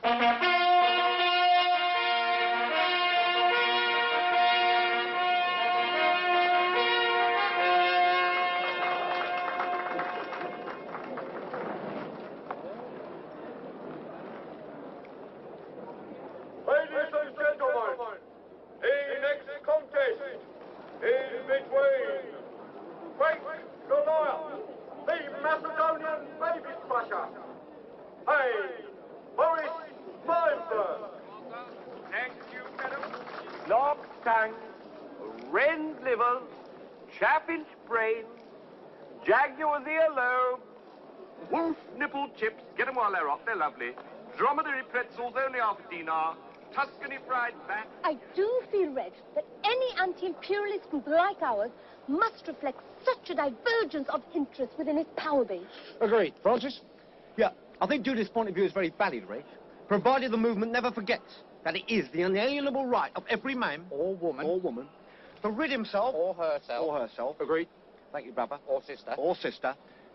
Ladies and gentlemen, the next contest is between Frank Goliath, the Macedonian baby crusher, and Boris Feinberg. Thank you, madam. Lock tongue, wren's liver, chaffinch brain, jaguar's earlobe, wolf nipple chips, get them while they're hot, they're lovely. Dromedary pretzels, only half a dinar. Tuscany fried fat. I do feel, Reg, that any anti-imperialist group like ours must reflect such a divergence of interest within its power base. Agreed. Francis? Yeah, I think Judith's point of view is very valid, Reg, provided the movement never forgets that it is the unalienable right of every man or woman to rid himself or herself. Agreed. Thank you, brother. Or sister.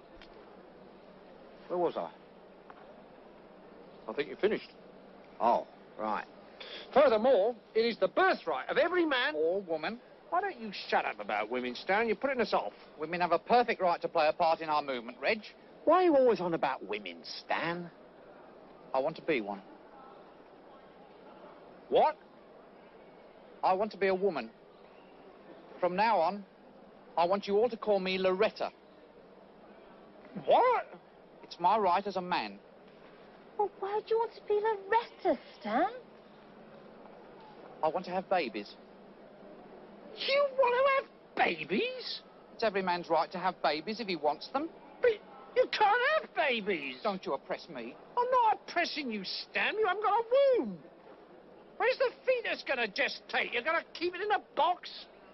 Where was I? I think you finished. Oh, right. Furthermore, it is the birthright of every man or woman. Why don't you shut up about women, Stan? You're putting us off. Women have a perfect right to play a part in our movement, Reg. Why are you always on about women, Stan? I want to be one. What? I want to be a woman. From now on, I want you all to call me Loretta. What? It's my right as a man. Well, why do you want to be Loretta, Stan? I want to have babies. You want to have babies? It's every man's right to have babies if he wants them. But you can't have babies. Don't you oppress me. I'm not oppressing you, Stan. You haven't got a womb. Where's the fetus going to gestate? You're going to keep it in a box?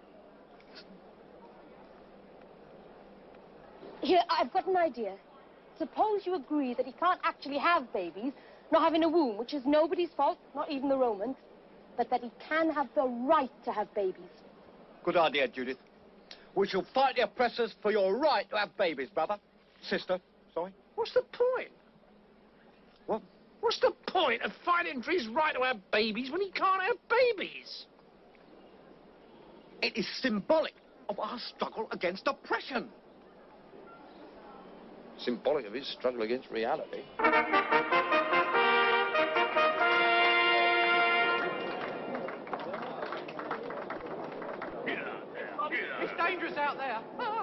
Here, I've got an idea. Suppose you agree that he can't actually have babies, not having a womb, which is nobody's fault, not even the Romans, but that he can have the right to have babies. Good idea, Judith. We shall fight the oppressors for your right to have babies, brother. Sister, sorry. What's the point? What? What's the point of fighting for his right to have babies when he can't have babies? It is symbolic of our struggle against oppression. Symbolic of his struggle against reality. It's dangerous out there.